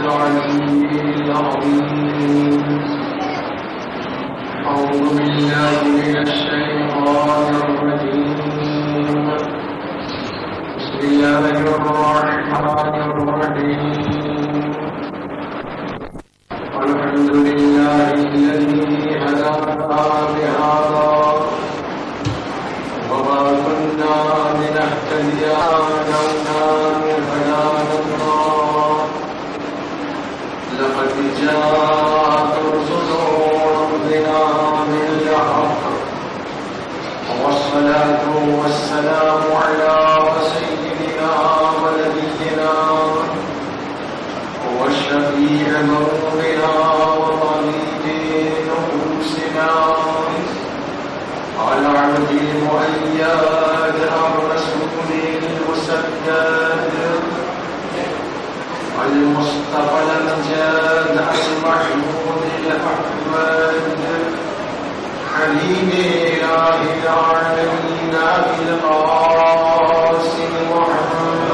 العلي العظيم. أعوذ بالله من الشيطان الرجيم. بسم الله الرحمن الرحيم. الحمد لله الذي هدانا لهذا وما كنا لنهتدي لولا أن هدانا الله. لقد جاءت رسل ربنا بالحق والصلاة والسلام على سيدنا ونبينا والشفيع ذنوبنا وطبيب نفوسنا العبد المؤيد الرسول المسدد المصطفى الأمجاد المحمود الأحمد حليم إله العالمين أبي القاسم محمد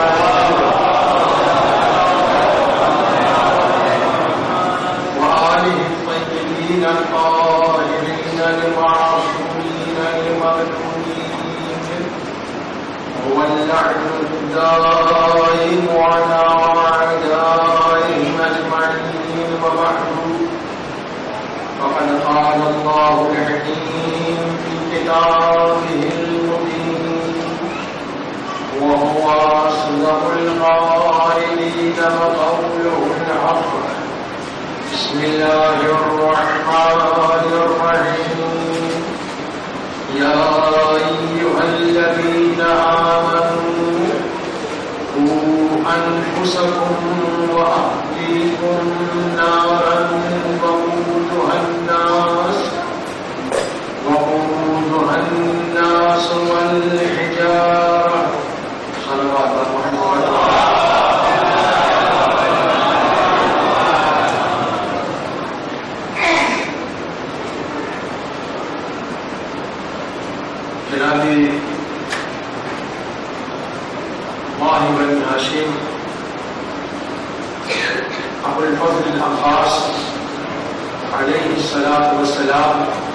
وآله الطيبين الطاهرين المعصومين المظلومين واللعن الدائم على أعدائهم أجمعين. وبعد فقد قال الله الحكيم في كتابه المبين وهو أصدق القائلين وقوله الحق. بسم الله الرحمن الرحيم. يا أيها الذين آمنوا قوا أنفسكم وأهليكم نارا وقودها الناس والحجارة. صلوات محمد. جناب ماہی بن ہاشم ابو الفضل العباس علیہ الصلاۃ والسلام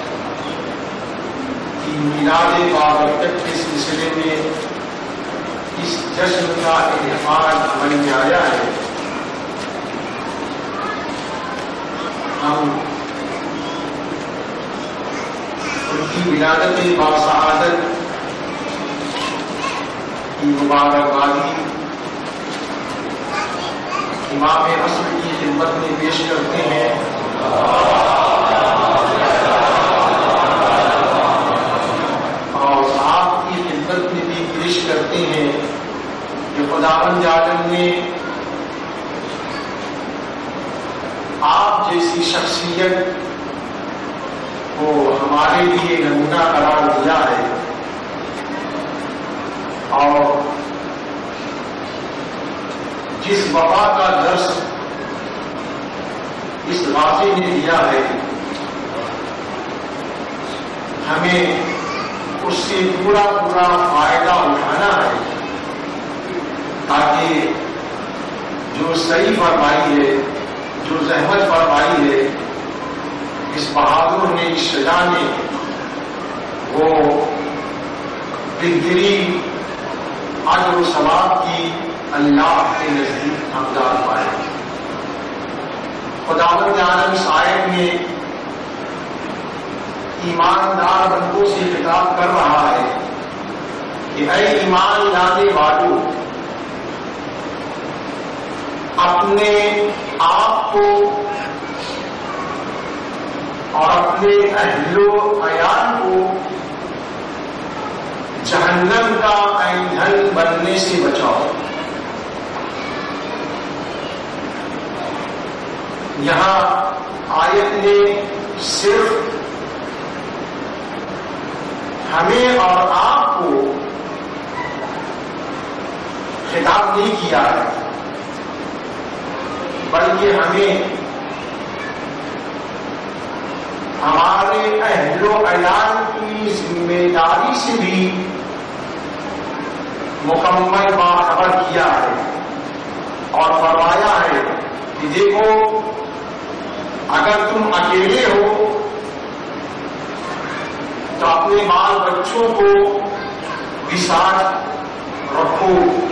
کی میلاد بابرکت کے سلسلے میں اس جشن کا انعقاد عمل میں آیا ہے. ہم ان کی ولادت باسعادت کی مبارکبادی امام عصر کی خدمت میں پیش کرتے ہیں. اور آپ کی خدمت میں بھی پیش کرتے ہیں کہ خداوند عالم نے آپ جیسی شخصیت کو ہمارے لیے نمونہ قرار دیا ہے اور جس وفا کا درس اس واقعے نے دیا ہے ہمیں اس سے پورا فائدہ اٹھانا ہے تاکہ جو صحیح فرمائی ہے جو زحمت فرمائی ہے اس بہادر نے اس شجاع نے وہ بہترین اجر و ثواب کی اللہ کے نزدیک حقدار پائے. خداوند عالم اس آیت میں ایماندار بندوں سے خطاب کر رہا ہے کہ اے ایمان لانے والوں، اپنے آپ کو اور اپنے اہل و عیال کو جہنم کا ایندھن بننے سے بچاؤ. یہاں آیت نے صرف ہمیں اور آپ کو خطاب نہیں کیا ہے بلکہ ہمیں ہمارے اہل و عیال کی ذمہ داری سے بھی مکمل باخبر کیا ہے اور فرمایا ہے کہ دیکھو اگر تم اکیلے ہو تو اپنے بال بچوں کو بھی ساتھ رکھو.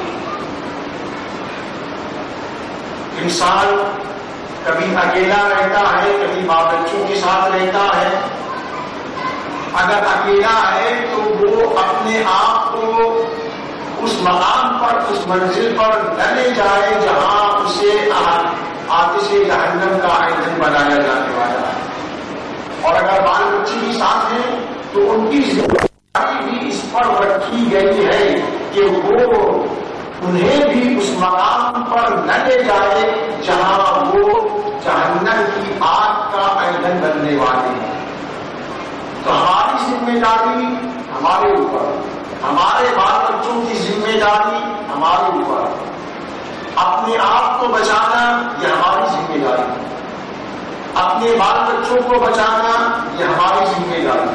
انسان کبھی اکیلا رہتا ہے, کبھی بال بچوں کے ساتھ رہتا ہے. اگر اکیلا ہے تو وہ اپنے آپ کو اس مقام پر, اس منزل پر نہ لے جائے جہاں اسے آتش جہنم کا ایندھن بنایا جانے والا ہے. اور اگر بال بچے بھی ساتھ ہیں تو ان کی ذمہ داری بھی اس پر رکھی گئی ہے کہ وہ انہیں بھی اس مقام پر نہ لے جائے جہاں وہ جہنم کی آگ کا ایندھن بننے والے ہیں. تو ہماری ذمہ داری ہمارے اوپر, ہمارے بال بچوں کی ذمہ داری ہمارے اوپر. اپنے آپ کو بچانا یہ ہماری ذمہ داری, اپنے بال بچوں کو بچانا یہ ہماری ذمہ داری.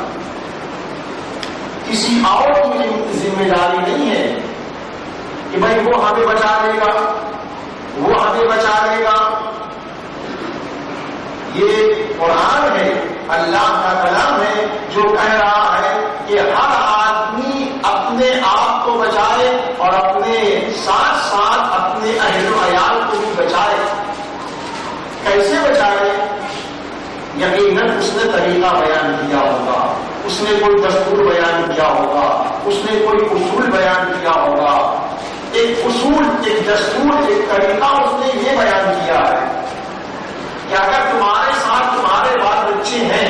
کسی اور کی ذمہ داری نہیں ہے کہ بھائی وہ ہمیں بچا لے گا, وہ ہمیں بچا لے گا. یہ قرآن ہے, اللہ کا کلام ہے جو کہہ رہا ہے کہ ہر آدمی اپنے آپ کو بچائے اور اپنے ساتھ ساتھ اپنے اہل و عیال کو بھی بچائے. کیسے بچائے؟ یقیناً اس نے طریقہ بیان کیا ہوگا, اس نے کوئی دستور بیان کیا ہوگا, اس نے کوئی اصول بیان کیا ہوگا. ایک اصول, ایک دستور, ایک طریقہ اس نے یہ بیان کیا ہے کہ اگر تمہارے ساتھ تمہارے بال بچے ہیں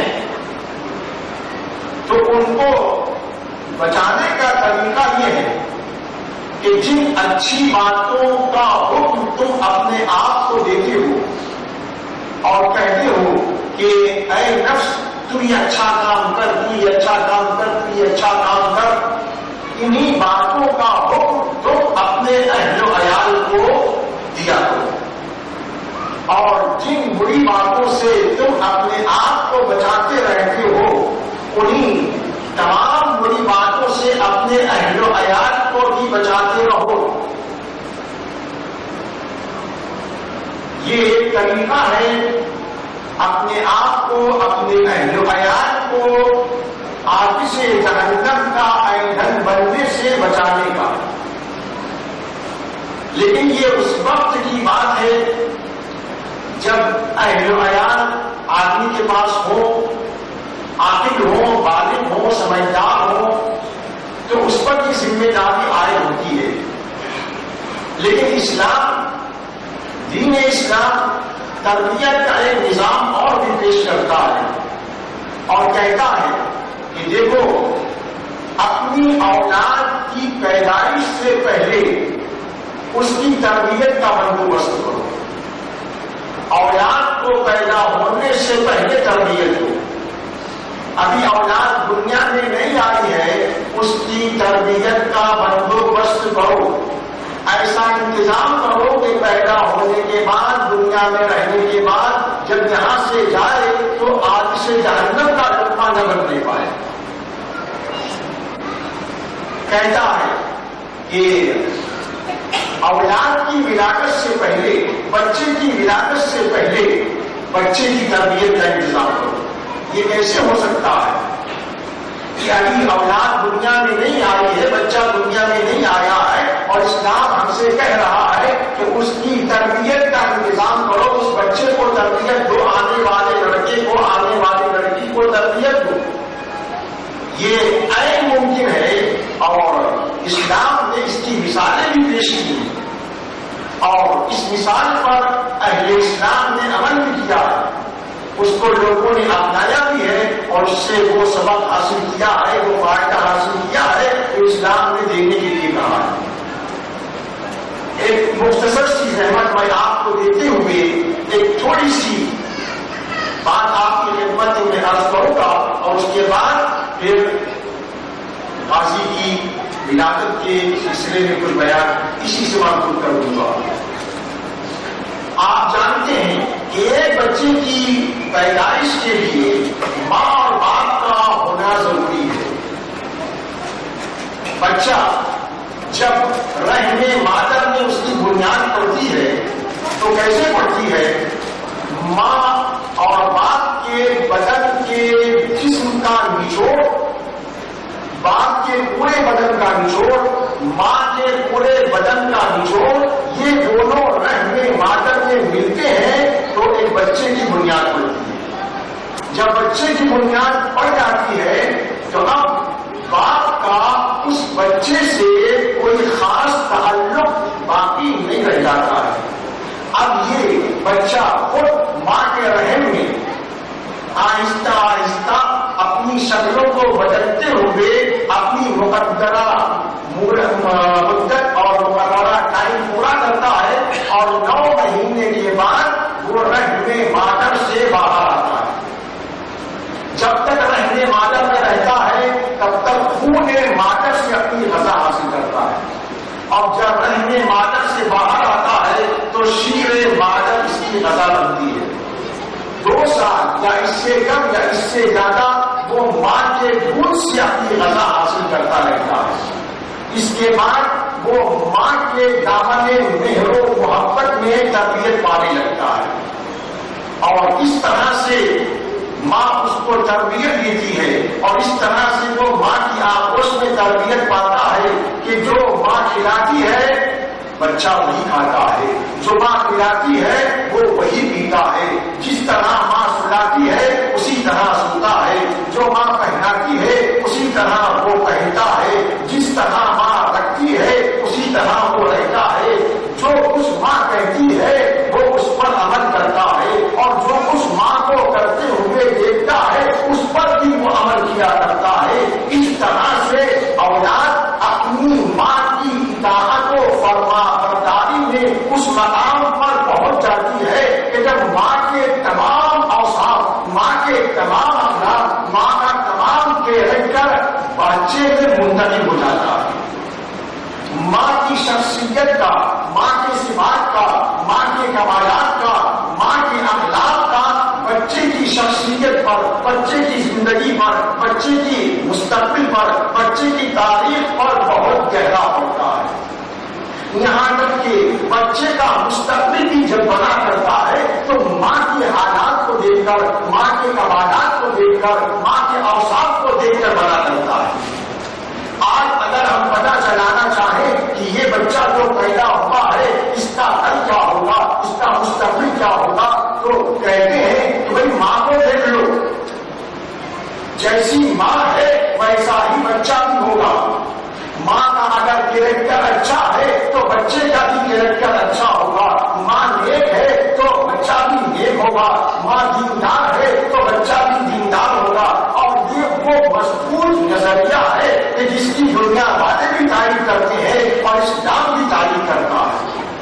تو ان کو بچانے کا طریقہ یہ ہے کہ جن اچھی باتوں کا حکم تم اپنے آپ کو دیتے ہو اور کہتے ہو کہ اے نفس تو یہ اچھا کام کر, تو یہ اچھا کام کر, تو یہ اچھا کام کر, انہی باتوں کا حکم تم اپنے اہل و عیال کو دیا کرو. اور جن بری باتوں سے تم اپنے آپ کو بچاتے رہتے ہو انہی تمام بری باتوں سے اپنے اہل و عیال کو بھی بچاتے رہو. یہ ایک طریقہ ہے اپنے آپ کو, اپنے اہل و عیال کو آتش جہنم کا ایندھن بننے سے بچانے کا. لیکن یہ اس وقت کی بات ہے جب اہل و عیال آدمی کے پاس ہو, عاقل ہو, بالغ ہو, سمجھدار ہو, تو اس پر کی ذمہ داری عائد ہوتی ہے. لیکن اسلام, دین اسلام تربیت کا ایک نظام اور بھی پیش کرتا ہے اور کہتا ہے کہ دیکھو اپنی اولاد کی پیدائش سے پہلے اس کی تربیت کا بندوبست کرو. اولاد کو پیدا ہونے سے پہلے تربیت ہو. ابھی اولاد دنیا میں نہیں آئی ہے, اس کی تربیت کا بندوبست کرو. ایسا انتظام کرو کہ پیدا ہونے کے بعد, دنیا میں رہنے کے بعد جب یہاں سے جائے تو آتش جہنم کا لقمہ نہ بننے پائے. کہتا ہے کہ اولاد کی ولادت سے پہلے, بچے کی ولادت سے پہلے بچے کی تربیت کا انتظام کرو. یہ کیسے ہو سکتا ہے کہ ابھی اولاد دنیا میں نہیں آئی ہے, بچہ دنیا میں نہیں آیا ہے اور اسلام ہم سے کہہ رہا ہے کہ اس کی تربیت کا انتظام کرو, اس بچے کو تربیت دو, آنے والے لڑکے کو, آنے والی لڑکی کو تربیت دو. یہ عین ممکن ہے اور اسلام نے اس کی مثالیں بھی پیش کی اور اس مثال پر اہل اسلام نے عمل بھی کیا ہے. اس کو لوگوں نے اپنایا بھی ہے اور اس سے وہ سبق حاصل کیا ہے, وہ فائدہ حاصل کیا ہے جو اسلام نے دینے کے لیے کہا ہے. ایک مختصر سی زحمت میں آپ کو دیتے ہوئے ایک تھوڑی سی بات آپ کی خدمت میں عرض کروں گا اور اس کے بعد پھر غازی کی ولادت کے سلسلے میں کچھ بیان اسی سے مربوط کر دوں گا. آپ جانتے ہیں کہ ایک بچے کی پیدائش کے لیے ماں اور باپ کا ہونا ضروری ہے. بچہ جب رحم مادر میں اس کی بنیاد پڑتی ہے تو کیسے پڑتی ہے ماں اور باپ کے بدن کے جسم کا نچوڑ، باپ کے پورے بدن کا نچوڑ، ماں کے پورے بدن کا نچوڑ، یہ دونوں رحم مادر میں ملتے ہیں تو ایک بچے کی بنیاد پڑتی ہے۔ جب بچے کی بنیاد پڑ جاتی ہے تو اب باپ کا اس بچے سے کوئی خاص تعلق باقی نہیں رہ جاتا ہے۔ اب یہ بچہ خود ماں کے رحم میں آہستہ آہستہ اپنی شکلوں کو بدلتے ہوئے اپنی مقدرہ مدت اور مقررہ ٹائم پورا کرتا ہے اور 9 مہینے کے بعد وہ رحم مادر سے باہر آتا ہے۔ جب تک رحم مادر میں رہتا ہے تب تک خون مادر سے اپنی غذا حاصل کرتا ہے، اور جب رحم مادر سے باہر آتا ہے تو شیر مادر اس کی غذا بنتی ہے۔ 2 سال یا اس سے کم یا اس سے زیادہ وہ ماں کے دودھ سے اپنی غذا حاصل کرتا رہتا ہے۔ اس کے بعد وہ ماں کے دامن مہر و محبت میں تربیت پانے لگتا ہے، اور اس طرح سے ماں اس کو تربیت دیتی ہے، اور اس طرح سے وہ ماں کی آغوش میں تربیت پاتا ہے کہ جو ماں کھلاتی ہے بچہ وہی کھاتا ہے، جو ماں پلاتی ہے وہ وہی پیتا ہے، جس طرح ماں سلاتی ہے اسی طرح سنتا ہے، جو ماں پہناتی ہے اسی طرح وہ پہنتا ہے، جس طرح ماں رکھتی ہے اسی طرح وہ رہتا ہے، جو کچھ ماں کہتی ہے وہ اس پر عمل کرتا ہے، اور جو کچھ ماں کو کرتے ہوئے دیکھتا ہے اس پر بھی وہ عمل کیا کرتا ہے۔ اس طرح سے اولاد اپنی ماں کی اطاعت و فرما برداری میں اس مقام پر پہنچ جاتی ہے کہ جب ماں کے تمام اوصاف، ماں کے تمام اخلاق، ماں کا تمام کیریکٹر بچے میں منتقل ہو جاتا ہے۔ ماں کی شخصیت کا، ماں کے صفات کا، ماں کے کمالات کا، ماں کے اخلاق کا بچے کی شخصیت پر، بچے کی زندگی پر، بچے کی مستقبل پر، بچے کی تاریخ پر بہت گہرا پڑتا ہے۔ یہاں تک کہ بچے کا مستقبل بھی جب بنا کرتا ہے تو ماں کے حالات کو دیکھ کر، ماں کے کمالات کو دیکھ کر، ماں کے اوصاف کو دیکھ کر بنا کرتا ہے۔ آج اگر ہم پتہ چلانا چاہیں کہ یہ بچہ جو پیدا ہوا ہے اس کا حل کیا ہوگا، اس کا مستقبل کیا ہوگا، تو کہتے ہیں کہ بھائی ماں کو دیکھ لو، جیسی ماں ہے ویسا ہی بچہ بھی ہوگا۔ ماں کا اگر کیریکٹر اچھا ہے تو بچے کا بھی کیریکٹر اچھا ہوگا۔ ماں نیک ہے تو بچہ بھی نیک ہوگا، ماں دیندار ہے تو بچہ بھی دیندار ہوگا۔ اور یہ وہ مضبوط نظریہ ہے کہ جس کی دنیا والے بھی تعریف کرتے ہیں اور اسلام بھی تعریف کرتا ہے۔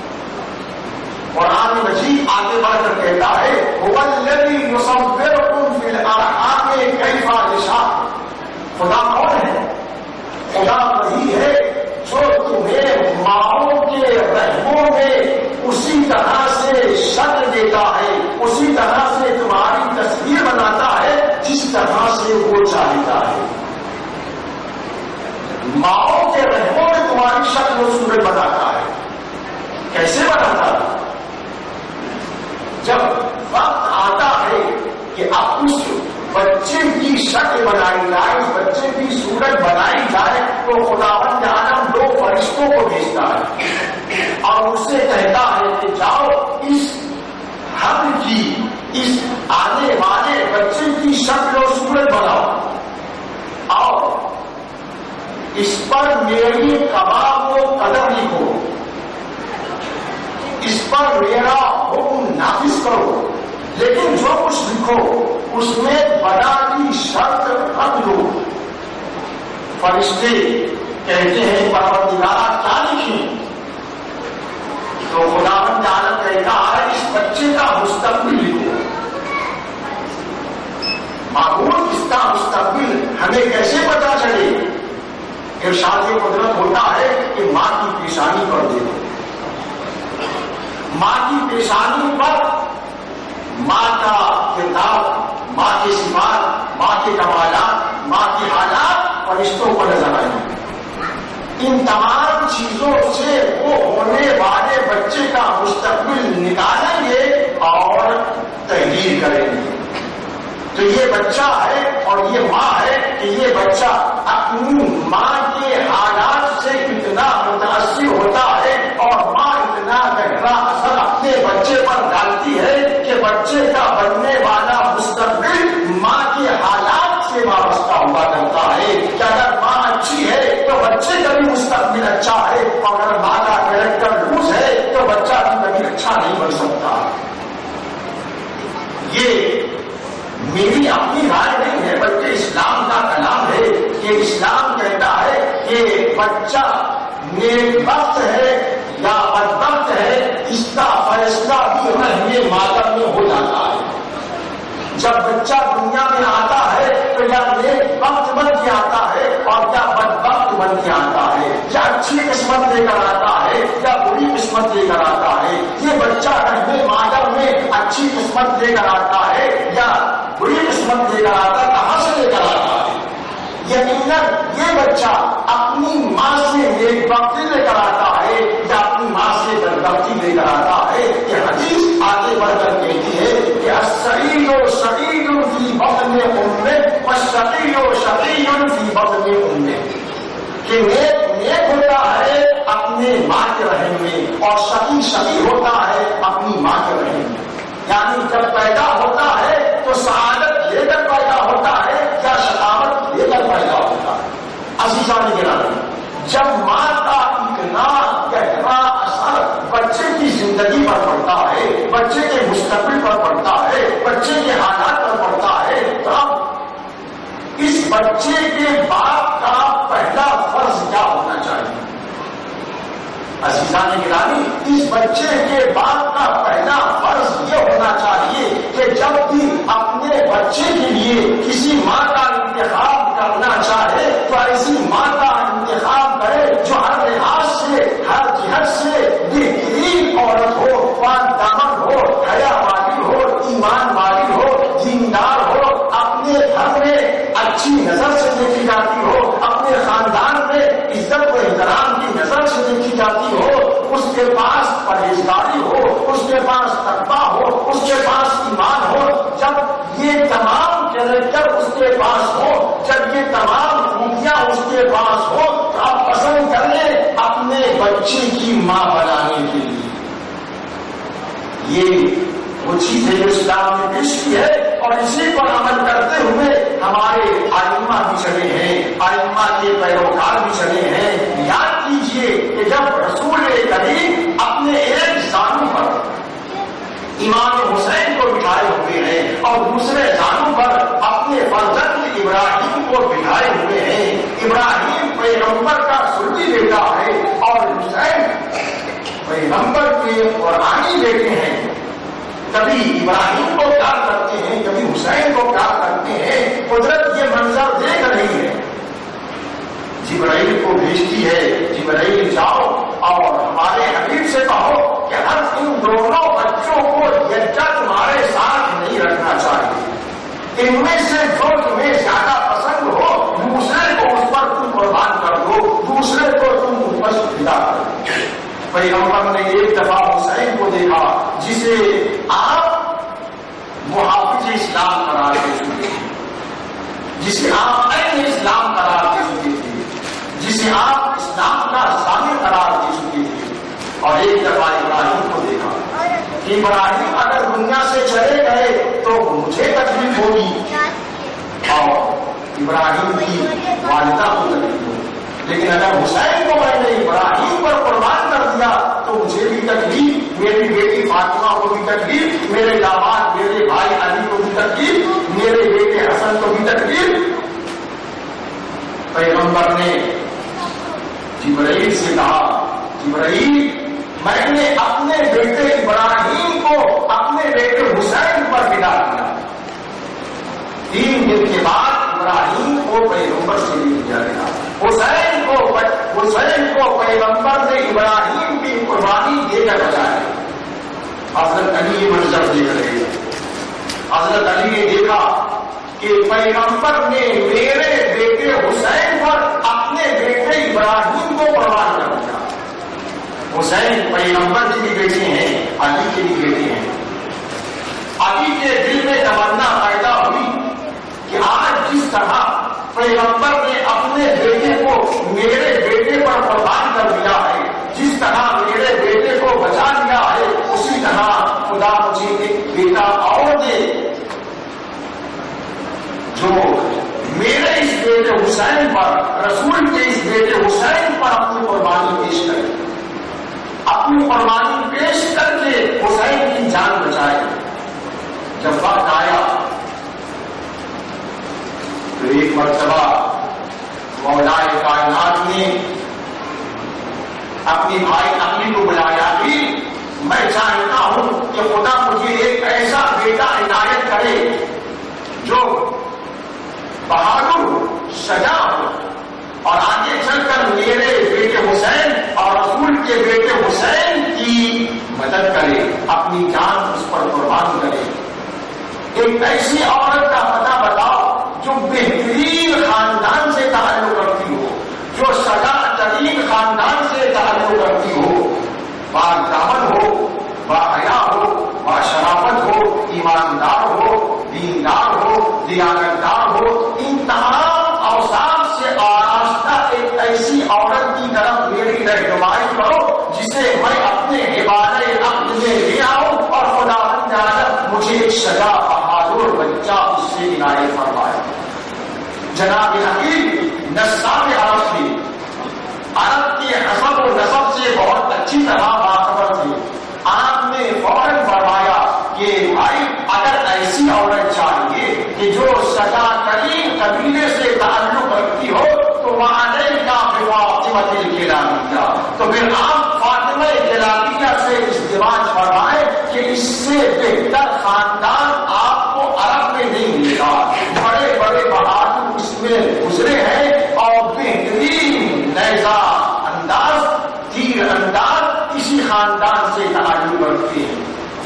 قرآن مجید آگے بڑھ کر کہتا ہے هو الذی یصورکم فی الارحام کیف یشاء۔ خدا کون ہے؟ خدا وہی ہے جو تمہیں ماؤں کے رحموں میں اسی طرح سے شکل دیتا ہے، اسی طرح سے تمہاری تصویر بناتا ہے جس طرح سے وہ چاہتا ہے۔ ماؤں کے رحموں میں تمہاری شکل و صورت بناتا ہے۔ کیسے بناتا ہے؟ جب وقت آتا ہے کہ اب اس بچے کی شکل بنائی جائے، اس بچے کی صورت بنائی جائے، تو خداوند عالم 2 فرشتوں کو بھیجتا ہے اور اس سے کہتا ہے کہ جاؤ اس حمل کی، اس آنے والے بچے کی شکل و صورت بناؤ اور اس پر میری قضا و قدر لکھو، اس پر میرا حکم نافذ کرو، لیکن جو کچھ لکھو اس میں بڑا کی شرط رکھ لو۔ فرشتے کہتے ہیں پروردگارا کیا لکھیں؟ تو خداوند عالم کہتا ہے اس بچے کا مستقبل لکھو۔ معقول اس کا مستقبل ہمیں کیسے پتا چلے؟ ارشاد قدرت ہوتا ہے کہ ماں کی پیشانی پر دے دو۔ ماں کی پیشانی پر ماں کا کردار، ماں کے صفات، ماں کے کمالات، ماں کے حالات فرشتوں کو نظر آئیں گے۔ ان تمام چیزوں سے وہ ہونے والے بچے کا مستقبل نکالیں گے اور تو یہ بچہ ہے اور یہ ماں ہے کہ یہ بچہ اپنی ماں کے حالات سے اتنا متاثر ہوتا ہے اور ماں اتنا گہرا اثر اپنے بچے پر ڈالتی ہے کہ بچے کا بننے والا مستقبل ماں کے حالات سے وابستہ ہوا کرتا ہے کہ اگر ماں اچھی ہے تو بچے کا بھی مستقبل اچھا ہے اور اگر ماں کا کریکٹر لوز ہے تو بچہ بھی کبھی اچھا نہیں بن سکتا. یہ میری اپنی رائے نہیں ہے بلکہ اسلام کا کلام ہے کہ اسلام کہتا ہے کہ بچہ نیک بخت ہے یا بدبخت ہے اس کا فیصلہ بھی رحم مادر میں ہو جاتا ہے. جب بچہ دنیا میں آتا ہے تو یا نیک بخت بن کے آتا ہے اور یا بدبخت بن کے آتا ہے, یا اچھی قسمت لے کر آتا ہے یا بری قسمت لے کر آتا ہے. یہ بچہ رحم مادر میں اچھی قسمت لے کر آتا ہے یا بری قسمت لے کر آتا ہے, کہاں سے لے کر آتا ہے؟ یقیناً یہ بچہ اپنی ماں سے نیک بختی لے کر آتا ہے یا اپنی ماں سے بدبختی لے کر آتا ہے. یہ حدیث آگے بڑھ کر کہتی ہے کہ السعید سعید فی بطن امہ والشقی شقی فی بطن امہ, کہ نیک ہوتا ہے اپنے ماں کے رحم میں اور شقی شقی ہوتا ہے اپنی ماں کے رحم میں. یعنی جب پیدا ہوتا ہے تو سعادت لے کر پیدا ہوتا ہے یا شقاوت لے کر پیدا ہوتا ہے. عزیزان گرامی, جب ماں کا اتنا گہرا اثر بچے کی زندگی پر پڑتا ہے, بچے کے مستقبل پر پڑتا ہے, بچے کے حالات پر پڑتا ہے, تب اس بچے کے باپ کا پہلا فرض کیا ہونا چاہیے؟ عزیزان گرامی, اس بچے کے باپ کا پہلا فرض یہ ہونا چاہیے کہ جب بھی اپنے بچے کے لیے کسی ماں کا انتخاب کرنا چاہے تو ایسی ماں کا انتخاب کرے جو ہر لحاظ سے ہر جہت سے بہترین عورت ہو, پاکدامن ہو, حیا والی ہو, ایمان والی ہو, دیندار ہو, اپنے گھر میں اچھی نظر سے دیکھی جاتی ہو, اپنے خاندان میں عزت و احترام کی نظر سے دیکھی جاتی ہو, اس کے پاس پرہیزگاری ہو, اس کے پاس تقویٰ ہو, اس کے پاس ایمان ہو. جب یہ تمام کیریکٹر اس کے پاس ہو, جب یہ تمام خوبیاں اس کے پاس ہو, تو آپ پسند کر لیں اپنے بچے کی ماں بنانے کے لیے. یہ وہ چیز ہے جو اسلام نے پیش کی ہے اور اسی پر عمل کرتے ہوئے ہمارے ائمہ بھی چلے ہیں, ائمہ کے پیروکار بھی چلے ہیں. یاد کیجئے کہ جب رسول کریم اپنے ایک زانو پر امام حسین کو بٹھائے ہوئے ہیں اور دوسرے زانو پر اپنے فرزند ابراہیم کو بٹھائے ہوئے ہیں, ابراہیم پیغمبر کا سلبی بیٹا ہے اور حسین پیغمبر کے قرآنی بیٹے ہیں. کبھی ابراہیم کو پیار کرتے ہیں, کبھی حسین کو پیار کرتے ہیں. قدرت یہ منظر دیکھ رہی ہے, جبرائیل کو بھیجتی ہے, جبرائیل جاؤ اور ہمارے حبیب سے کہو کہ ہر ان دونوں بچوں کو یکجا تمہارے ساتھ نہیں رکھنا چاہیے, ان میں سے جو تمہیں زیادہ پسند ہو دوسرے کو اس پر تم قربان کر دو, دوسرے کو تم اس پر فدا کر دو. پیغمبر نے ایک دفعہ حسین کو دیکھا جسے آپ محافظ اسلام قرار دے چکے تھے, جسے آپ عین اسلام قرار دے چکے تھے, جسے آپ اسلام کا ضامن قرار دے چکے تھے. اور ایک دفعہ ابراہیم کو دیکھا کہ ابراہیم اگر دنیا سے چلے گئے تو مجھے تکلیف ہوگی اور ابراہیم کی والدہ کو تکلیف ہوگی, لیکن اگر حسین کو میں نے ابراہیم پر قربان کر دیا تو مجھے بھی تکلیف, میری بیٹی فاطمہ کو بھی تکلیف, میرے داماد میرے بھائی علی کو بھی تکلیف, میرے بیٹے حسن کو بھی تکلیف. پیغمبر نے جبرائیل سے کہا, جبرائیل میں نے اپنے بیٹے ابراہیم کو اپنے بیٹے حسین پر فدا کیا. 3 دن کے بعد ابراہیم کو پیغمبر سے بھی دیا گیا. حسین کو پیغمبر نے ابراہیم کی قربانی دے کر بچایا. حضرت علی یہ منظر دیکھ رہے ہیں. حضرت علی نے دیکھا کہ پیغمبر نے میرے بیٹے حسین پر اپنے بیٹے ابراہیم کو قربان کر دیا. حسین پیغمبر کے بھی بیٹے ہیں, علی کے بھی بیٹے ہیں. علی کے دل میں تمنا پیدا ہوئی طرح پیغمبر نے اپنے بیٹے کو میرے بیٹے پر قربان کر دیا ہے، جس طرح میرے بیٹے کو بچا لیا ہے، اسی طرح خدا مجھے ایک بیٹا اور دے جو میرے اس بیٹے حسین پر، رسول کے اس بیٹے حسین پر اپنی قربانی پیش کرے، اپنی قربانی پیش کر کے حسین کی جان بچائے۔ جب وقت آیا تو ایک مرتبہ مولا کائنات نے اپنی بھائی علی کو بلایا کہ میں چاہتا ہوں کہ خدا مجھے ایک ایسا بیٹا عنایت کرے جو بہادر شجاع ہو اور آگے چل کر میرے بیٹے حسین اور رسول کے بیٹے حسین کی مدد کرے، اپنی جان اس پر قربان کرے۔ ایک ایسی عورت کا پتہ بتاؤ جو بہترین خاندان سے تعلق رکھتی ہو، جو شجاع ترین خاندان سے تعلق رکھتی ہو، پاک دامن ہو، باحیا ہو، باشرافت ہو، ایماندار ہو، دیندار ہو، دیانتدار ہو، ان تمام اوصاف سے آراستہ ایک ایسی عورت کی طرف میری رہنمائی کرو جسے میں اپنے عبادت عقل میں لے آؤں اور خدا تعالیٰ مجھے ایک شجاع بہادر بچہ اس سے عنایت فرمائے۔ جناب حکیم نصاب عرب تھی، عرب کی حسب و نسب سے بہت اچھی طرح باخبر تھی۔ آپ نے فوراً فرمایا کہ بھائی اگر ایسی عورت چاہیے کہ جو شجاع ترین قبیلے سے تعلق رکھتی ہو تو وعلیکا بفاطمۃ الکلابیہ، تو پھر آپ فاطمہ کلابیہ سے ازدواج فرمائے کہ اس سے بہتر خاندان آپ کو عرب میں نہیں ملے گا۔ بڑے بڑے بہادر اس میں گزرے ہیں اور بہترین نیزہ انداز، تیر انداز اسی خاندان سے تعلق رکھتے ہیں۔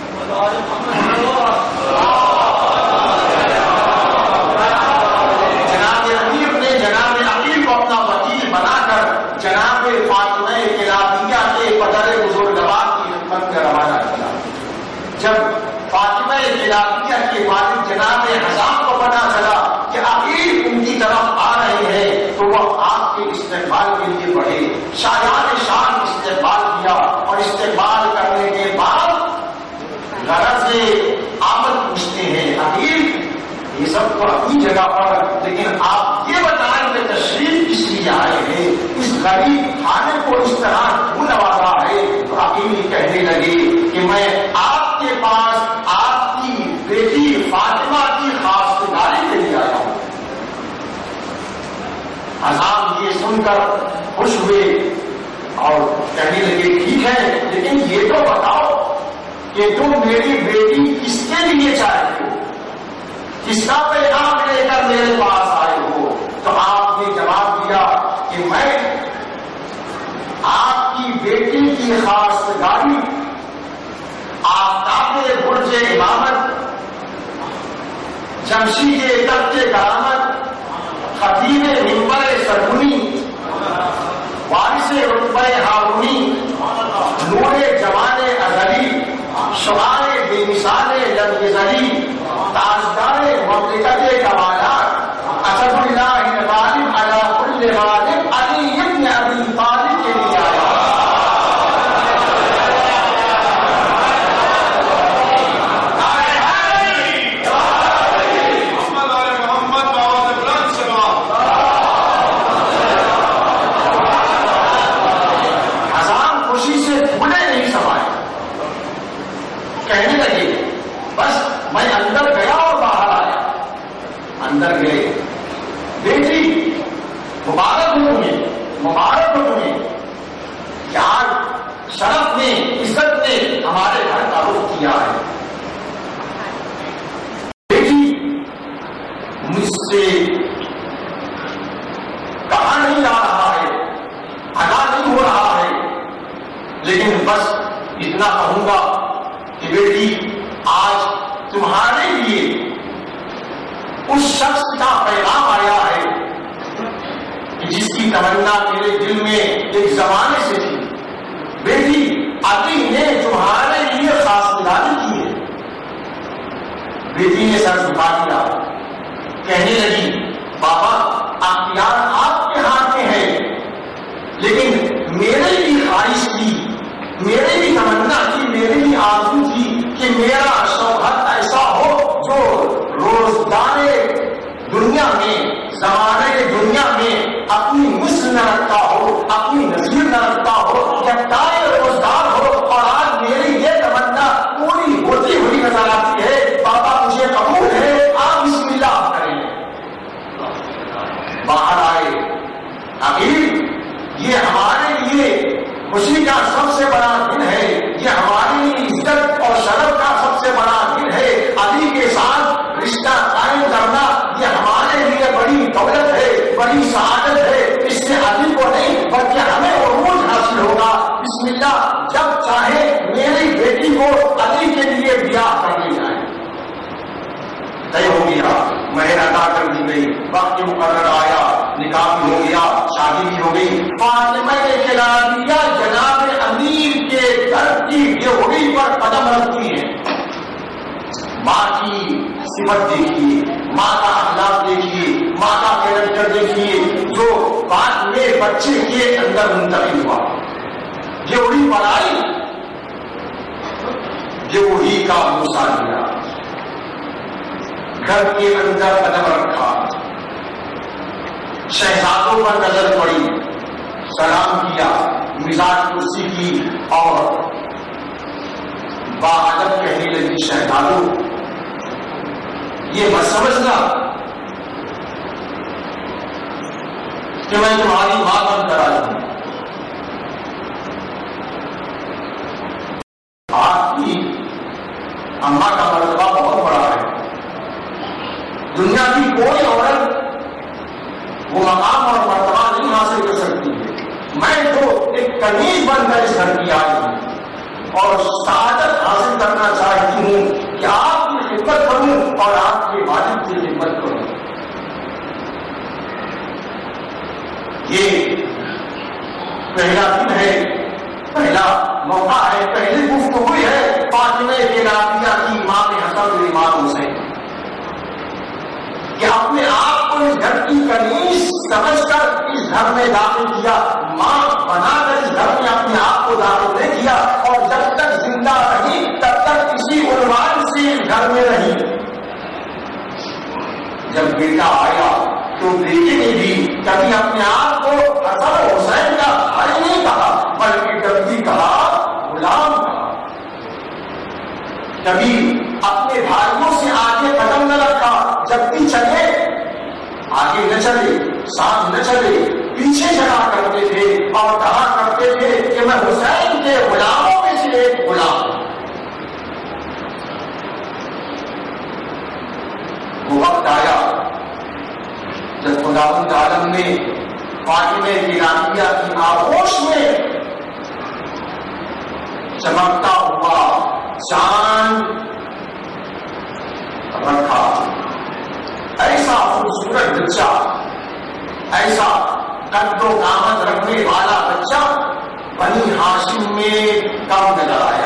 جناب امیر نے جناب عقیل کو اپنا وکیل بنا کر جناب فاطمہ کلابیہ کے پدر بزرگوار کی خدمت میں روانہ کیا۔ جب فاطمہ کلابیہ کے والد جناب حسام کو پتہ چلا کہ عقیل ان کی طرف آ رہے ہیں تو وہ آپ کے استقبال کے لیے بڑھے، شاہجہاں شان استقبال کیا اور استقبال کرنے کے بعد غرض آمد پوچھتے ہیں عقیل یہ سب تو اپنی جگہ پر، لیکن آپ یہ بتائیں کہ تشریف کس لیے آئے ہیں، اس غریب خانے کو اس طرح کیوں نوازا ہے؟ تو عقیل کہنے لگے کہ میں آپ کے پاس آپ کی بیٹی فاطمہ کی خواستگاری کے لیے آیا ہوں۔ حسام یہ سن کر خوش ہوئے اور کہنے لگے ٹھیک ہے، لیکن یہ تو بتاؤ کہ تم میری بیٹی کس کے لیے چاہتے ہو، کس کا پیغام لے کر میرے پاس آئے ہو؟ تو آپ نے جواب دیا کہ میں آپ کی بیٹی کی خواستگاری آفتاب برج امامت، جمشید تخت کرامت، خطیب منبر سرگنی، وارث رتبہ ہارونی، نور جوان ازلی، شعاع بے مثال لم یزلی، تاجدار مملکت کمالات، اسد اللہ الغالب علی کل غالب، علی ابن ابی طالب کے لیے آیا۔ کہنے لگے بس میں اندر گیا اور باہر آیا۔ اندر گئے، بیٹی مبارک ہو تمہیں، مبارک ہو تمہیں کہ آج شرف نے، عزت نے ہمارے گھر کا رخ کیا ہے۔ بیٹی مجھ سے کہا نہیں جا رہا ہے، ادا نہیں ہو رہا ہے، لیکن بس اتنا کہوں گا کہ بیٹی آج تمہارے لیے اس شخص کا پیغام آیا ہے کہ جس کی تمنا میرے دل میں ایک زمانے سے تھی۔ بیٹی علی نے تمہارے لیے خواستگاری کی ہے۔ بیٹی نے سر جھکا دیا، کہنے لگی بابا اختیار آپ کے ہاتھ میں ہے، لیکن میرے بھی خواہش تھی، میرے بھی تمنا تھی، میری بھی آرزو تھی کہ میرا شوہر ایسا ہو جو روزگار دنیا میں، زمانے دنیا میں اپنی مثل نہ رکھتا ہو، اپنی نظیر نہ رکھتا ہو، جگائے روزگار ہو، اور آج میری یہ تمنا پوری ہوتی ہوئی نظر آتی ہے۔ بابا مجھے قبول ہے، آپ بسم اللہ کریں۔ باہر آئے، ابھی یہ ہمارے لیے خوشی کا سب سے بڑا دن ہے، یہ ہمارے لیے عزت اور شرف کا سب سے بڑا دن ہے۔ علی کے ساتھ رشتہ قائم کرنا یہ ہمارے لیے بڑی دولت ہے، بڑی سعادت ہے۔ اس سے علی کو نہیں بلکہ ہمیں عروج حاصل ہوگا۔ بسم اللہ، جب چاہے میری بیٹی کو علی کے لیے بیاہ کر لی جائے۔ طے ہو گیا، مہر ادا کر دی گئی، وقت مقرر آیا، نکاح بھی ہو گیا، شادی بھی ہو گئی۔ فاطمہ نے کھلا دیا، جناب امیر کے گھر کی ڈیوڑی پر قدم رکھتی ہیں۔ ماں کی صفت دیکھیے، ماں کا اخلاق دیکھیے، ماں کا کیریکٹر دیکھیے، جو بعد میں بچے کے اندر منتقل ہوا۔ ڈیوڑی پر آئی، ڈیوڑی کا بوسہ دیا، گھر کے اندر قدم رکھا، شہزادوں پر نظر پڑی، سلام کیا، مزاج کرسی کی اور باادب کہنے لگی، شہزادوں یہ مت سمجھنا کہ میں تمہاری ماں بن کر آئی ہوں، آپ کی اماں کا مرتبہ بہت بڑا ہے، دنیا کی کوئی عورت وہ مقام اور مرتبہ نہیں حاصل کر سکتی ہے۔ میں تو ایک کنیز بن کر اس گھر کی آئی ہوں اور سعادت حاصل کرنا چاہتی ہوں کہ آپ کی خدمت کروں اور آپ کے والد کی خدمت کروں۔ یہ پہلا دن ہے، پہلا موقع ہے، پہلی گفتگو ہے فاطمہ کلابیہ کی امام حسن امام حسین، کہ اپنے آپ کو اس گھر کی کنیز سمجھ کر اس گھر میں داخل کیا، ماں بنا کر اس گھر میں اپنے آپ کو داخل نہیں کیا، اور جب تک زندہ رہی تب تک کسی عنوان سے اس گھر میں رہی۔ جب بیٹا آیا تو بیٹے نے بھی کبھی اپنے آپ کو حسن حسین کا بھائی نہیں کہا، بلکہ کبھی کہا غلام کہا، کبھی اپنے بھائیوں سے آگے قدم نہ رکھا، جب بھی چلے آگے نہ چلے، ساتھ نہ چلے، پیچھے چلا کرتے تھے اور کہا کرتے تھے کہ میں حسین کے غلاموں میں سے ایک غلام ہوں۔ وہ وقت آیا جب خداوند عالم نے فاطمہ کلابیہ کی آغوش میں چمکتا ہوا چاند رکھا، ایسا خوبصورت بچہ، ایسا قد و قامت رکھنے والا بچہ بنی ہاشم میں کم نظر آیا۔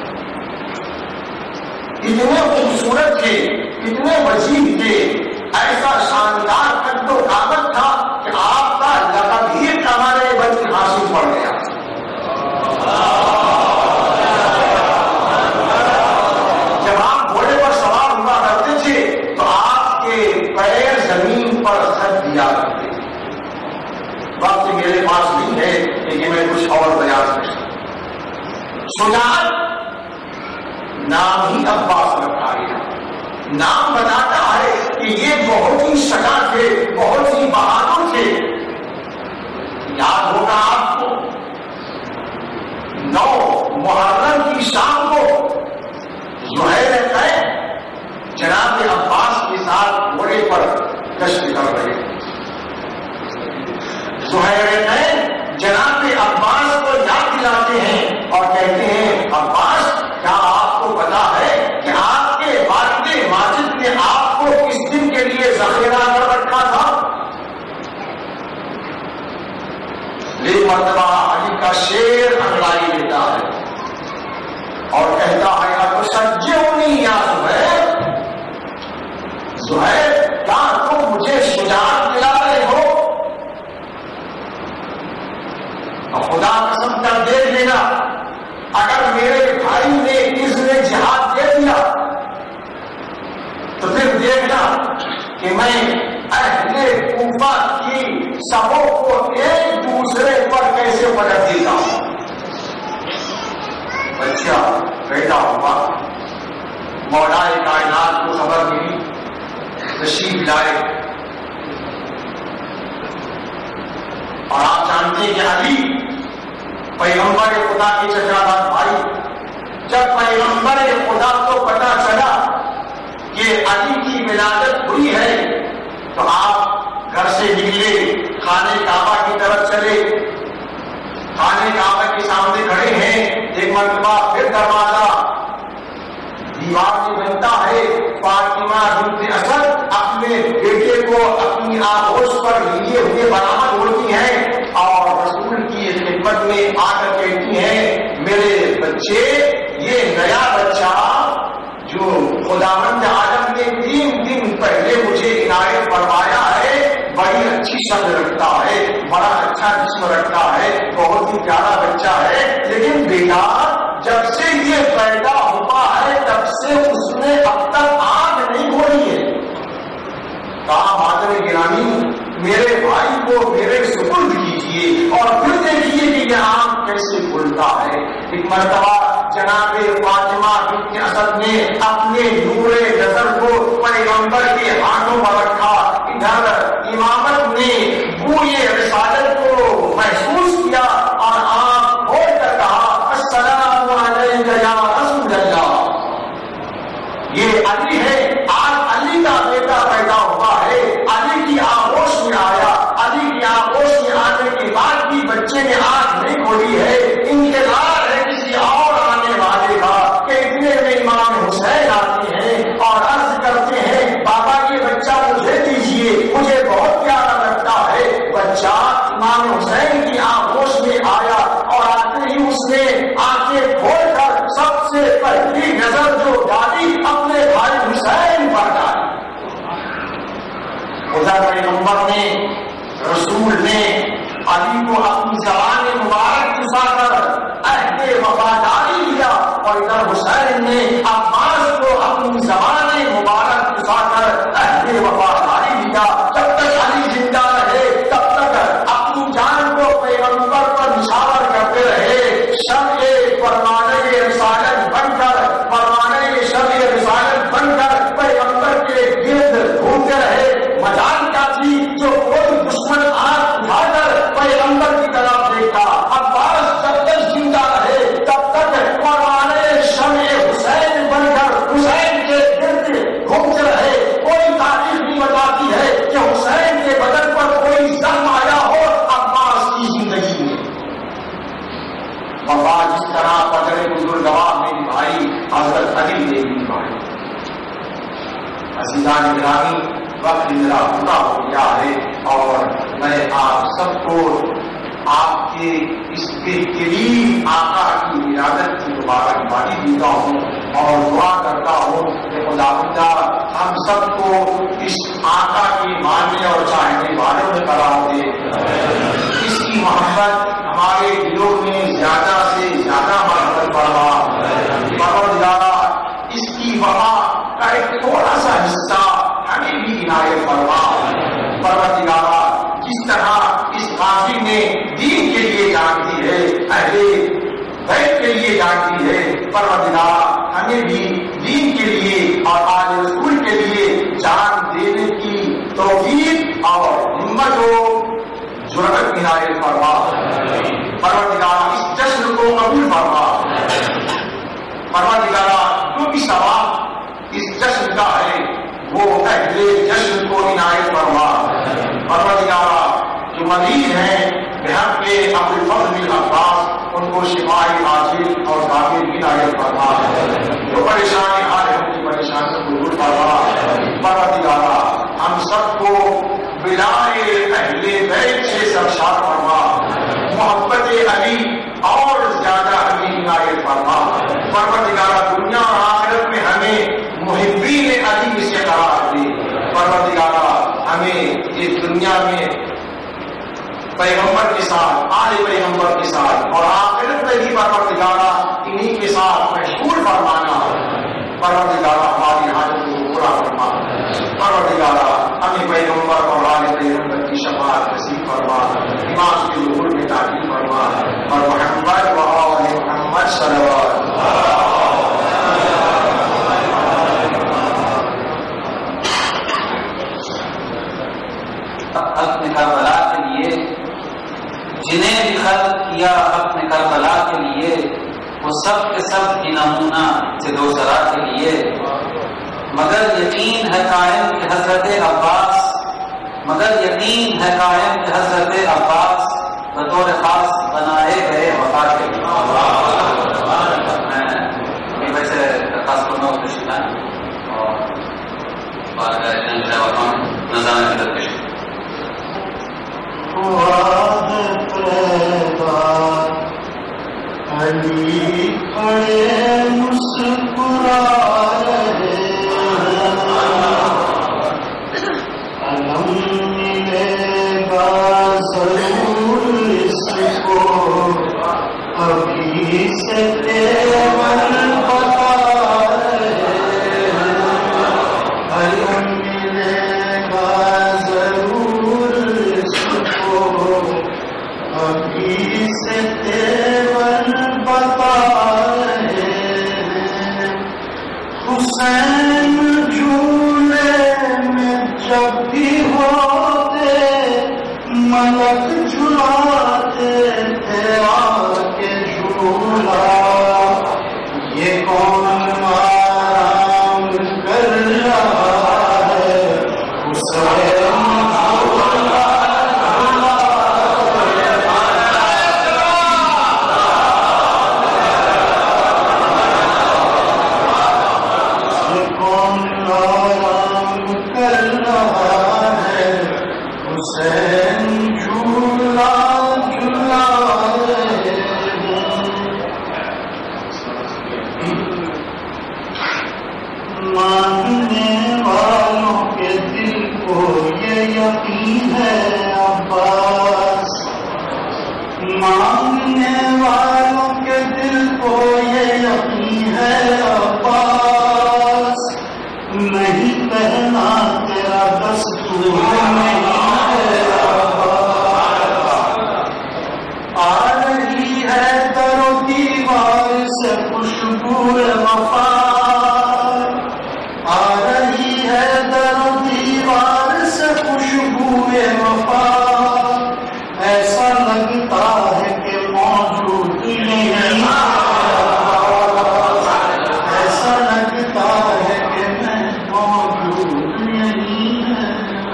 اتنے خوبصورت تھے، اتنے وسیع تھے، ایسا شاندار قد و قامت تھا کہ آپ کا لقب ہی ہمارے بنی ہاشم پڑ گیا۔ جب آپ گھوڑے پر سوار ہوا کرتے تھے تو آپ کے پیر زمین پر خط دیا کرتے تھے۔ وقت میرے پاس نہیں ہے لیکن میں کچھ اور بیان کروں۔ شجاعت نام ہی عباس رکھا گیا، نام بتاتا ہے کہ یہ بہت ہی شجاع تھے، بہت ہی بہادر تھے۔ یاد ہوگا آپ کو 9 محرم کی شام کو زہیر قید جناب عباس کے ساتھ گھوڑے پر گشت کر رہے تھے۔ زہیر قید جناب عباس کو یاد دلاتے ہیں اور کہتے ہیں عباس کیا آپ کو پتا ہے کہ آپ کے والد ماجد نے آپ کو کس دن کے لیے ذخیرہ کر رکھا تھا؟ ایک مرتبہ علی کا شیر انگڑائی لیتا ہے اور کہتا ہے اتسجونی یا زہیر، زہیر کیا تم مجھے شجاعت ہاتھ دے دیا تو پھر دیکھنا کہ میں اہل کوفہ کی سبوں کو ایک دوسرے پر کیسے پلٹ دیتا ہوں. بچہ پیدا ہوا, مولا کائنات کو خبر ملی, تشریف لائے, اور آپ جانتے ہیں کہ علی پیغمبر خدا کی چچا داد بھائی, جب پیغمبر خدا کو پتا چلا کہ علی کی ولادت ہوئی ہے تو آپ گھر سے نکلے, خانے کعبہ کی طرف چلے. خانے کعبہ کے سامنے کھڑے ہیں, ایک مرتبہ پھر دروازہ دیوار میں بنتا ہے. فاطمہ بنت اسد اپنے بیٹے کو اپنی آغوش پر لیے ہوئے برآمد ہوتی ہیں اور رسول کی خدمت میں آ کر کہتی ہیں, میرے بچے, یہ نیا بچہ جو خداوند عالم نے 3 دن پہلے مجھے عنایت فرمایا ہے, بڑی اچھی شکل رکھتا ہے, بڑا اچھا جسم رکھتا ہے, بہت ہی پیارا بچہ ہے, لیکن بیٹا جب سے یہ پیدا ہوا ہے تب سے اس نے اب تک آنکھ نہیں کھولی ہے. کہا مادر گرامی, میرے بھائی کو میرے سپرد کیجیے اور پھر دیکھیے کہ یہ آنکھ کیسے کھلتا ہے. ایک مرتبہ جناب فاطمہ بنت اسد نے اپنے نور نظر کو پیغمبر کے ہاتھوں میں رکھا. ادھر امامت نے بوئے رسالت کو محسوس کیا اور آنکھ کھول کر کہا, السلام علیک یا رسول اللہ. یہ علی ہے, آج علی کا بیٹا پیدا ہوا ہے, علی کی آغوش میں آیا. علی کی آغوش میں آنے کے بعد بھی بچے نے آنکھ نہیں کھولی ہے. انتظار ہے کسی اور آنے والے کا کہ اتنے میں امام حسین آتے ہیں اور عرض کرتے ہیں, بابا یہ بچہ مجھے دیجیے, مجھے بہت پیارا لگتا ہے. بچہ امام حسین کی آغوش میں آیا اور آتے ہی اس نے آنکھیں کھول کر سب سے پہلی نظر جو ڈالی اپنے بھائی حسین پر ڈالی. خدا پیغمبر نے, رسول نے علی کو اپنی زبان مبارک دکھا کر عہد وفاداری دیا اور ادھر حسین نے عباس کو اپنی زبان مبارک دکھا کر عہد وفاداری دیا. جب تک علی زندہ رہے تب تک اپنی جان کو پیغمبر پر نشاور کرتے رہے. شمع پروانے رسالت بن کر, پروانے شمع رسالت بن کر پیغمبر کے گرد گھومتے رہے. مجال کیا تھی جو کوئی دشمن ہاتھ اٹھا کر پیغمبر کی طرف دیکھا. عباس جب تک زندہ رہے تب تک پروانے شمع حسین بن کر حسین کے گرد گھومتے رہے. کوئی تاریخ نہیں بتاتی ہے کہ حسین کے بدن پر کوئی زخم آیا ہو عباس کی زندگی میں. وفا جس طرح پدر بزرگوار میں نبھائی حضرت علی نے بھی نبھائی. عزیزان گرامی, وقت میرا پورا ہو گیا ہے اور میں آپ سب کو آپ کے اس بہترین آقا کی ولادت کی مبارکبادی دیتا ہوں اور دعا کرتا ہوں کہ خداوندہ ہم سب کو اس آقا کے ماننے اور چاہنے والوں میں قرار دے. اس کی محبت ہمارے دلوں میں زیادہ سے زیادہ مرحبت فرما. پروردگارا, اس کی وفا کا ایک تھوڑا سا حصہ ہمیں بھی عنایت فرما. پروردگارا, جس طرح اس غازی نے دین کے لیے جان دی ہے, اہل بیت کے لیے جان دی ہے, پروردگارا ہمیں بھی دین کے لیے اور آل رسول کے لیے جان دینے کی توفیق اور ہمت و جرأت عنایت فرما. پروردگارا اس جشن کو قبول فرما. پروردگارا جو بھی ثواب اس جشن کا ہے وہ اہل جشن کو عنایت فرما. پروردگارا جو مریض ہیں بحق کے ابو الفضل عباس, ان کو شفائی عاجل اور کامل عنایت فرما. جو پریشانی حال ہے ان کی پریشانی کو دور فرما. پروردگارا ہم سب کو ولائے اہل بیت سے سرشار فرما. محبت علی اور زیادہ علی عنایت فرما. پروردگارا دنیا اور آخرت میں ہمیں محبین علی سے قرار دے. پروردگارا ہمیں اس دنیا میں پیغمبر کے ساتھ, آل پیغمبر کے ساتھ اور آخرت میں بھی پروردگارا انہی کے ساتھ مشغول فرمانا. پروردگارہ ہماری حاجت کو پورا فرما، پروردگارہ ہمیں پیغمبر اور آل پیغمبر کی شفاعت نصیب فرما، ایمان کے ظہور میں تعلیم فرما، اور محمد و آل محمد صلوات حق نے کربلا کے لیے، جنہیں بھی خلق کیا حق نے کربلا کے لیے، وہ سب کے سب کی نمونہ سے دوسرا کے لیے، مگر یقین ہے قائم کہ حضرت عباس، مگر یقین ہے قائم کہ حضرت عباس بطور خاص بنائے گئے وفا کے لیے۔ میں ویسے درخواست کرنا ہوں تشریح اور بارگاہ نظام کی درپیش علی کھڑے مسکرا رہے، علم ملے گا ضرور اس کو، ابھی سے تیور بتا رہے، علم ملے گا ضرور اس کو، ابھی سے تیور بتا رہے ہیں۔ حسین جھولے میں جب بھی ہوتے، ملک جھلاتے تھے آ کے جھولا، یہ کون آرام کر رہا ہے، حسین ماننے والوں کے دل کو یہ یقین ہے عباس، ماننے والوں کے دل کو یہ یقین ہے عباس، نہیں کہنا تیرا دستور نہیں ہے عباس، آ رہی ہے در و دیوار سے خوشبو وفا، ایسا لگتا ہے کہ موجود نہیں ہے، ایسا لگتا ہے کہ میں موجود نہیں ہے۔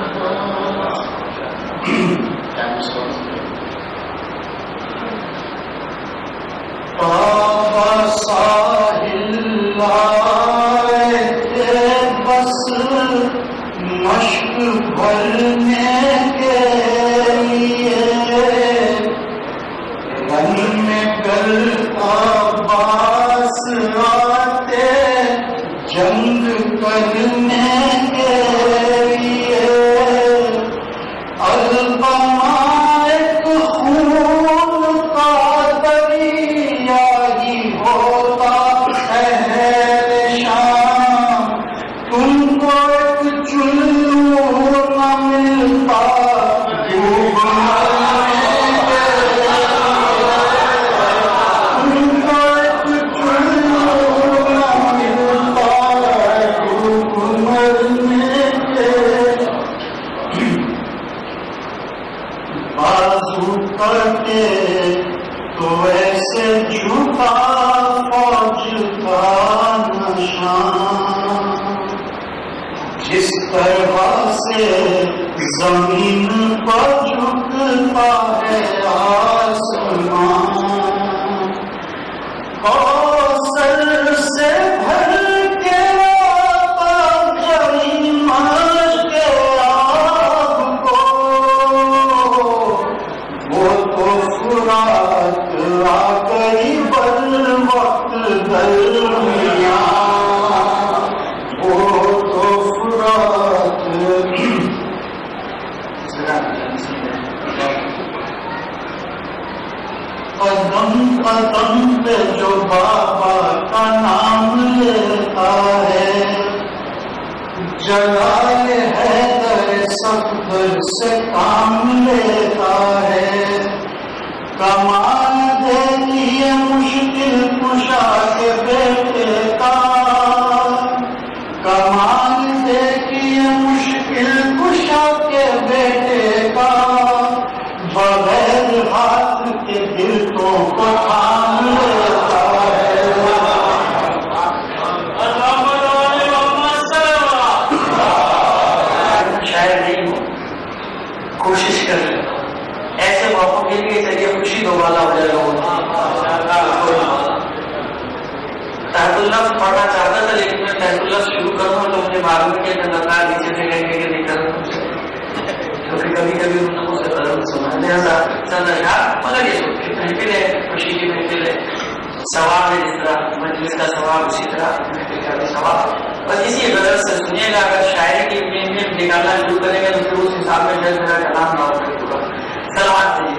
بابا ساحل لائے تھے بس مشق بھرنے کے لیے، رن میں کل عباس آتے جنگ کرنے کے لیے، البما ایک خون کا دریا ہی ہوتا اہل شام، تم کو ایک چلو نہ ملتا بازو کرتے تو ایسے جھکا فوج کا نشان، جس طرح سے زمین پر جھکتا ہے آسمان، کوثر سے بھر کے آتا غنیمت کے آب کو، وہ تو فرات آ گئی بر وقت درمیان، وہ تو فرات قدم قدم پہ جو بابا کا نام لیتا لیتا ہے جلال حیدر صفدر سے کام لیتا ہے کمال دیکھیے مشکل کشا کے بیٹے کا کمال دیکھیے مشکل کشا کے بیٹے کا بغیر ہاتھ کے دلوں کو تھام لیتا ہے شاید نہیں ہو کوشش کر لیتا ایسے موقع کے لیے چلیے خوشی دوبارہ ہو جائے گا تحت اللہ پڑھنا چاہتا تھا لیکن میں تحت اللہ شروع کروں تو مجھے معلوم ہے کہ لگاتار نیچے سے کہیں گے کہ نہیں کروں کیونکہ کبھی کبھی ان لوگوں سے قدم سنا لہٰذا زیادہ یاد مگر یہ سوچ کے محفل ہے خوشی کی محفل ہے ثواب ہے جس طرح مجلس کا ثواب اسی طرح محفل کا بھی ثواب بس اسی غرض سے سنیے گا اگر شاعری کی میں نکالنا شروع کریں گے تو پھر اس حساب میں جب میرا کلام نہ ہو ہوگا سلامات دیجیے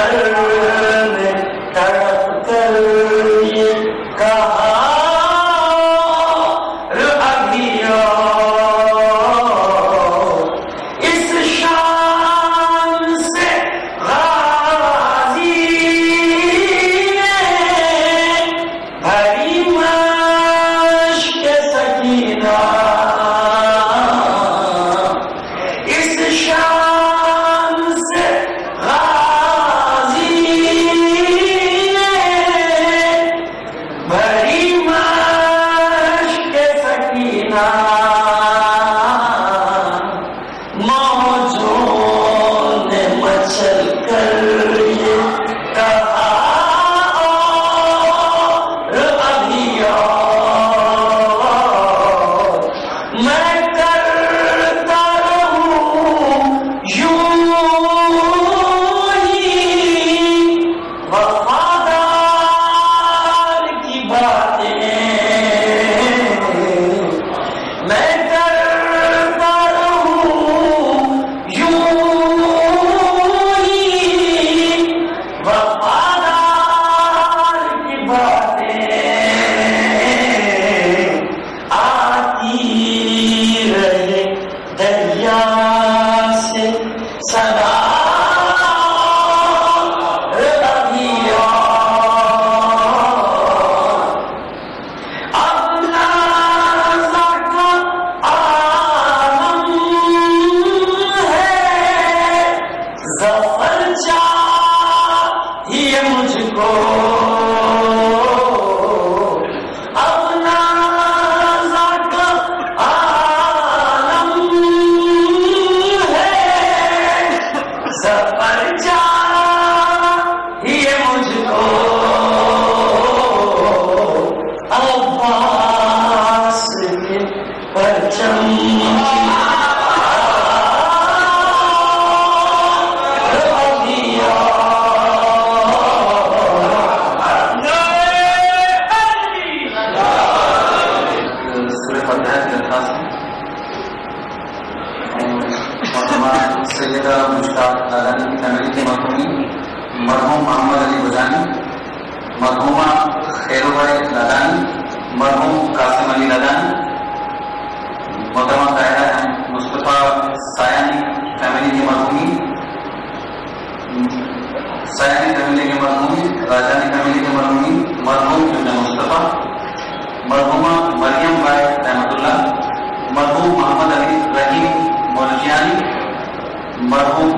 نے تڑپ کر یہ کہا مرحوم محمد علی بجانی، مرحومہ خیر بھائی لادانی، مرحوم قاسم علی لادانی، محترمہ طاہرہ مصطفیٰ سایانی فیملی کے مرحومین، سایانی فیملی کے مرحومین، راجانی فیملی کے مرحومین، مرحوم ابن مصطفیٰ، مرحومہ مریم بھائی رحمت اللہ، مرحوم محمد علی رحیم مولویانی، مرحوم